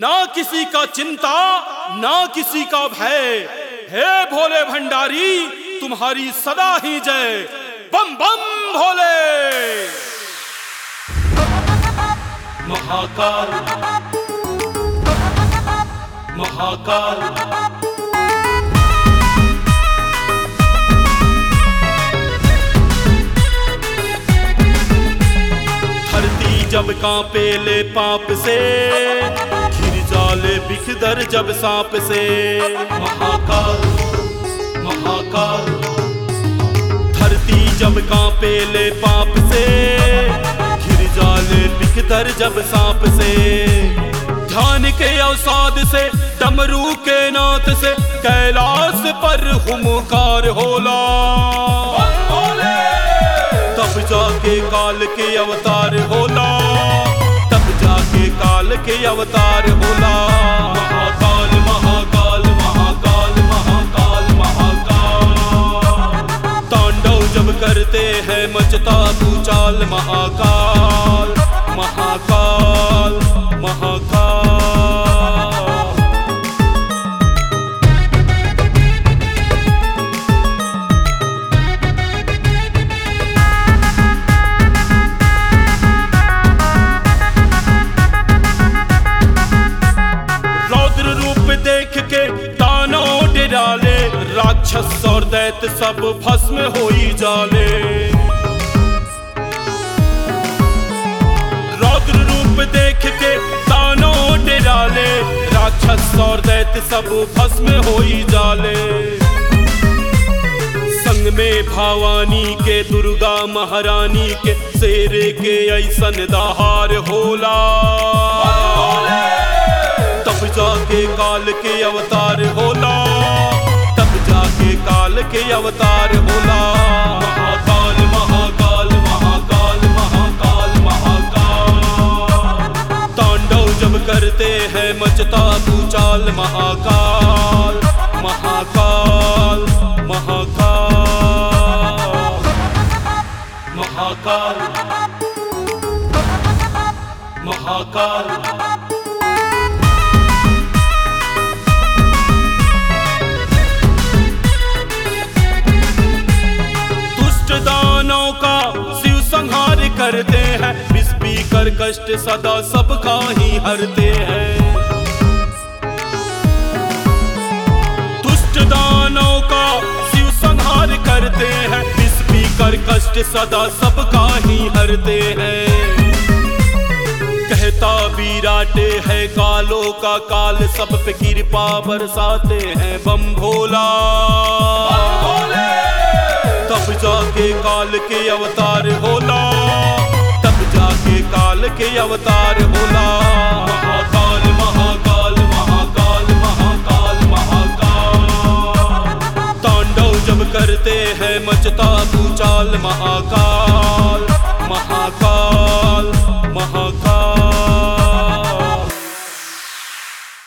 ना किसी का चिंता ना किसी का भय। हे भोले भंडारी तुम्हारी सदा ही जय। बम बम भोले। महाकाल महाकाल धरती जब कांपे ले पाप से, घिर जाले बिखदर जब सांप से। महाकाल महाकाल धरती जब कांपे ले पाप से, घिर जाले बिखदर जब सांप से। ध्यान के अवसाद से डमरू के नाथ से, कैलाश पर हुंकार होला। तब जाके काल के अवतार होला, तब जाके काल के अवतार होला। महाकाल महाकाल महाकाल महाकाल महाकाल तांडव जब करते हैं मचता भूचाल। महाकाल महाकाल महाकाल। रौद्र रूप देख के दानव डराले, राक्षस और दैत्य सब भस्म होई जाले। रौद्र रूप देख के दानव डराले, राक्षस और दैत्य सब भस्म होई जाले। संग में भवानी के दुर्गा महारानी के, शेरे के ऐसन दहार होला। तब जाके काल के अवतार होला, तब जाके काल के अवतार होला। महाकाल महाकाल महाकाल महाकाल महाकाल तांडव जब करते हैं मचता भूचाल। महाकाल महाकाल महाकाल महाकाल महाकाल। दानों का शिव संहार करते हैं, विष पीकर कष्ट सदा सबका ही हरते हैं। दुष्ट दानों का शिव संहार करते हैं, विष पीकर कष्ट सदा सबका ही हरते हैं। कहता विराटे है कालों का काल, सब पे कृपा बरसाते हैं बम भोला। तब जाके काल के अवतार होला, तब जाके काल के अवतार होला। महाकाल महाकाल महाकाल महाकाल महाकाल तांडव जब करते हैं मचता भूचाल। महाकाल